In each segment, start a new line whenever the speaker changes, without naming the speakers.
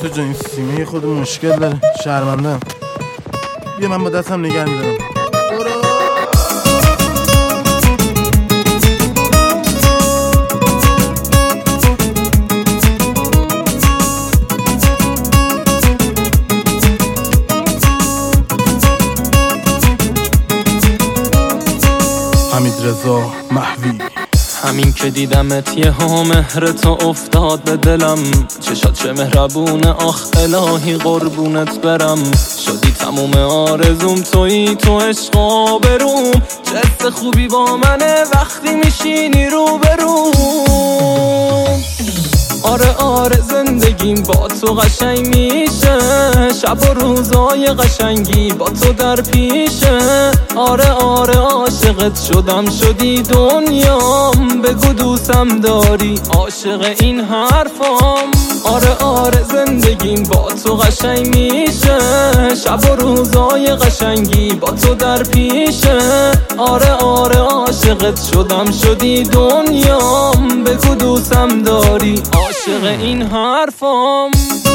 تو جا این سیمه یه خود مشکل داره، شرمندم. بیا من با دستم نگه میدارم. حمید رضا محوی.
همین که دیدمت یه ها مهر تو افتاد به دلم، چشات چه مهربونه، آخ الهی قربونت برم. شدی تموم آرزوم، تویی تو عشق آبروم. چه حس خوبی با منه وقتی میشینی رو بروم. آره زندگیم با تو قشنگ میشه، شب و روزای قشنگی با تو در پیشه. آره عاشقت شدم، شدی دنیام. بگو دوستم داری، عاشق این حرفام. آره زندگیم با تو قشنگ میشه، شب و روزای قشنگی با تو در پیشه. آره عاشقت شدم، شدی دنیام. بگو دوستم داری، عاشق این حرفام.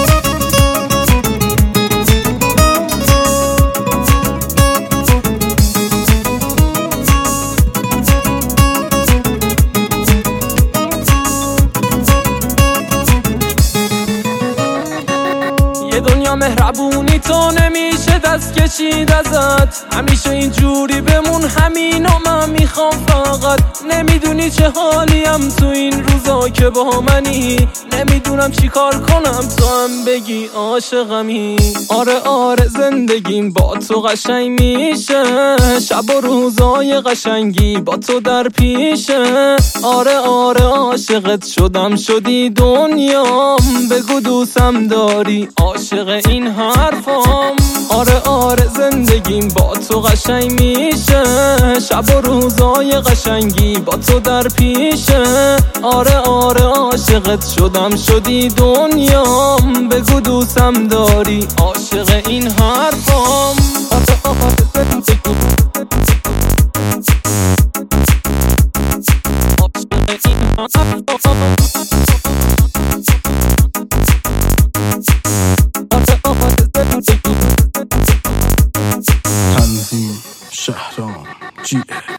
یه دنیا مهربونی تو نمیشه دست کشید ازت. همیشه اینجوری بمون، همینو من میخوام فقط. نمیدونی چه حالیم تو این روزا که با منی. نمیدونم چی کار کنم تو هم بگی عاشقمی. آره زندگیم با تو قشنگ میشه، شب و روزای قشنگی با تو در پیشه. آره عاشقت شدم، شدی دنیام. بگو دوستم داری، عاشق این حرفام. آره زندگیم با تو قشنگ میشه، شب و روزای قشنگی با تو در پیشه. آره عاشقت شدم، شدی دنیام. بگو دوستم داری، عاشق این حرفام.
تنظیم شهرام GS.